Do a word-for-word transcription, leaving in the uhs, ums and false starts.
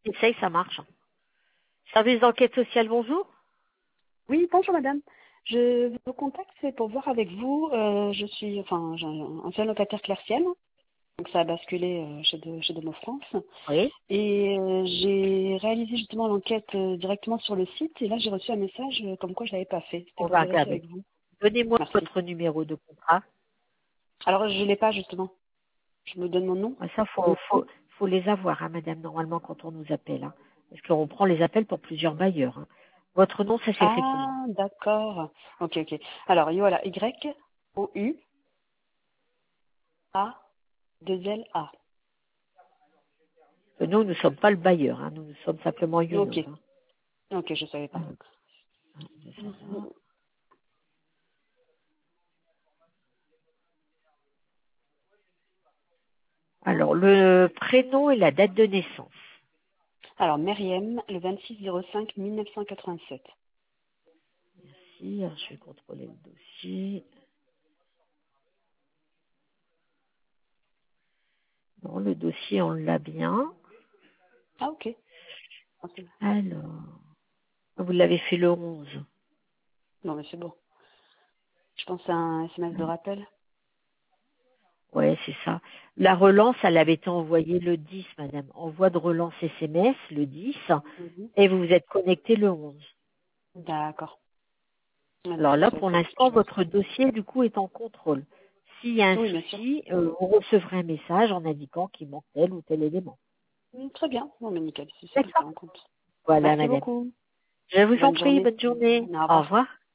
Essaye, ça marche. Service d'enquête sociale, bonjour. Oui, bonjour madame. Je vous contacte, c'est pour voir avec vous. euh, je suis, enfin, j'ai un ancien locataire clercienne, donc ça a basculé euh, chez, de, chez Demo France. Oui. Et euh, j'ai réalisé justement l'enquête euh, directement sur le site, et là j'ai reçu un message euh, comme quoi je l'avais pas fait. C'était On pour va vérifier regarder. avec vous. Donnez-moi Merci. votre numéro de contrat. Alors je l'ai pas justement. Je me donne mon nom. Ouais, Ça, faut, faut, faut les avoir, hein, madame, normalement, quand on nous appelle. Hein. Parce qu'on prend les appels pour plusieurs bailleurs. Hein. Votre nom, ça s'écrit comment? Ah, d'accord. Ok, ok. Alors voilà, Y O U A deux L A. Parce que Nous, nous ne sommes pas le bailleur. Hein. Nous, nous sommes simplement Ok, Younes. Hein. ok, je savais pas. Alors, de ça là. Alors, le prénom et la date de naissance. Alors, Meriem, le vingt-six zéro cinq mille neuf cent quatre-vingt-sept. Si, alors, je vais contrôler le dossier. Non, le dossier, on l'a bien. Ah, ok. Ah, c'est- Alors, vous l'avez fait le onze. Non, mais c'est bon. Je pense à un S M S de rappel. Ouais, c'est ça. La relance, elle avait été envoyée le dix, madame. Envoi de relance S M S le dix, Mhm. et vous vous êtes connecté le onze. D'accord. Ah, bah, Alors c'est là, ça, pour c'est l'instant, quelque chose. votre dossier, du coup, est en contrôle. S'il y a un Oui, bien sûr. souci, euh, vous recevrez un message en indiquant qu'il manque tel ou tel élément. Mm, très bien. Non, mais nickel. C'est c'est pris D'accord. en compte. Voilà, Merci madame. beaucoup. Je vous en Bonne prie, journée. bonne journée. Au Au revoir. revoir.